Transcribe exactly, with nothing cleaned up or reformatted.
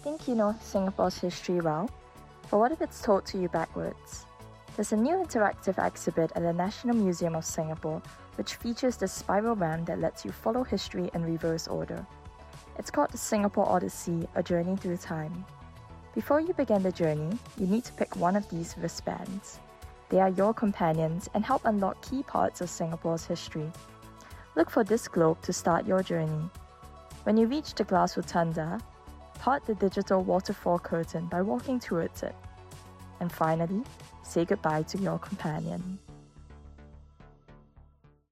think you know Singapore's history well, but what if it's told to you backwards? There's a new interactive exhibit at the National Museum of Singapore which features the spiral ramp that lets you follow history in reverse order. It's called the Singapore Odyssey, A Journey Through Time. Before you begin the journey, you need to pick one of these wristbands. They are your companions and help unlock key parts of Singapore's history. Look for this globe to start your journey. When you reach the glass rotunda, part the digital waterfall curtain by walking towards it. And finally, say goodbye to your companion.